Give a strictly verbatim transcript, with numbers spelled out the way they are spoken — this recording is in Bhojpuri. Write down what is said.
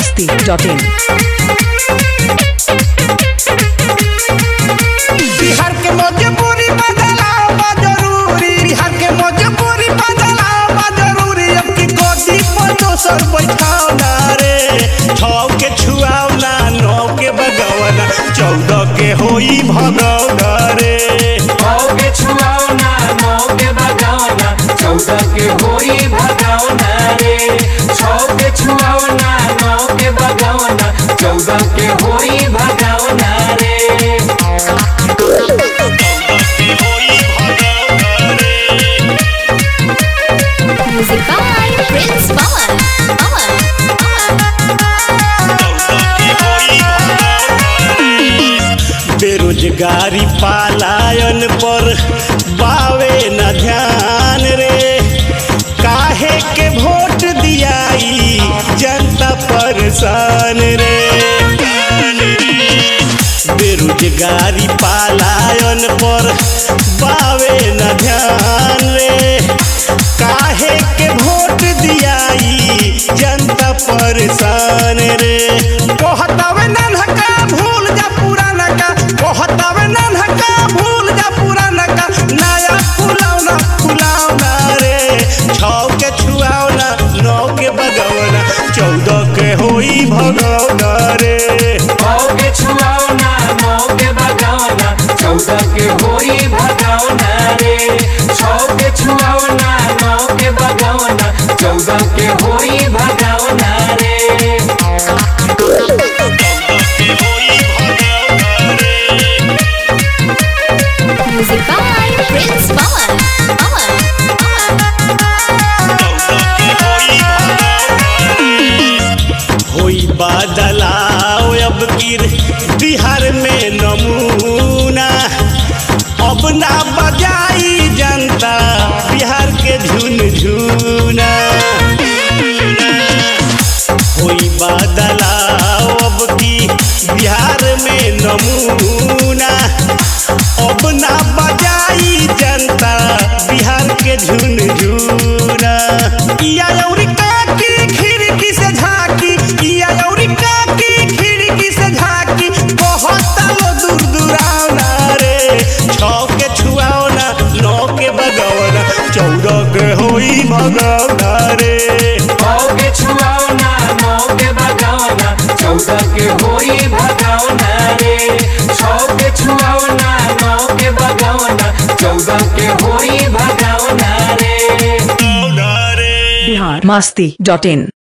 masti dot in. बिहार के मजबूरी बदलाव बा जरूरी, बिहार के मजबूरी बदलाव बा जरूरी। अब की गोदी पर दोसर बैठाओ ना रे, छौ के छुआओ ना, नौ के बगवना, चौदह के होई भगवना रे। छौ के छुआओ ना, नौ के बगवना, चौदह के होई भगवना रे। छौ के छुआओ ना, नौ के बगवना, चौदह के होई भगवना रे। Music by Prince Pawan. Pawan. बेरोजगारी पलायन पर बावे न ध्यान रे, काहे के वोट दियाई जनता परेशान रे। बेरोजगारी पलायन पर बावे न ध्यान रे, काहे के वोट दियाई जनता परेशान रे। कहतावे नन्हका भूल जा पुराना का, कहतावे नन्हका भूल जा पुराना का, नया फुलावना फुलावना रे। छौ के छुआवना, नौ के बगवना, चौदह के होई भगवना रे। छौ के छुआओ ना, नौ के बगवना, चौदह के होई भगवना रे। छौ के छुआओ ना, नौ के बगवना, चौदह के होई भगवना रे। Music by Prince Pawan. Pawan. होई बदलाव अब गिर बिहार में नमूना, अब ना बजाई जनता बिहार के झुनझुना। होई बदलाव अब की बिहार में नमूना, अब ना बजाई जनता बिहार के झुनझुना। इया यौरिका की खिड़की से झांकी, इया यौरिका की खिड़की से झांकी, बहुत लो दूर दुरावना रे। छौ के छुआओ ना, नौ के बगवना, चौदह के होई भगवना रे। छौ के छुआओ ना, नौ के बगवना, चौदह के होई भगवना रे। छौ के छुआओ ना, नौ के बगवना, चौदह के होई भगवना रे। Bihar masti dot in.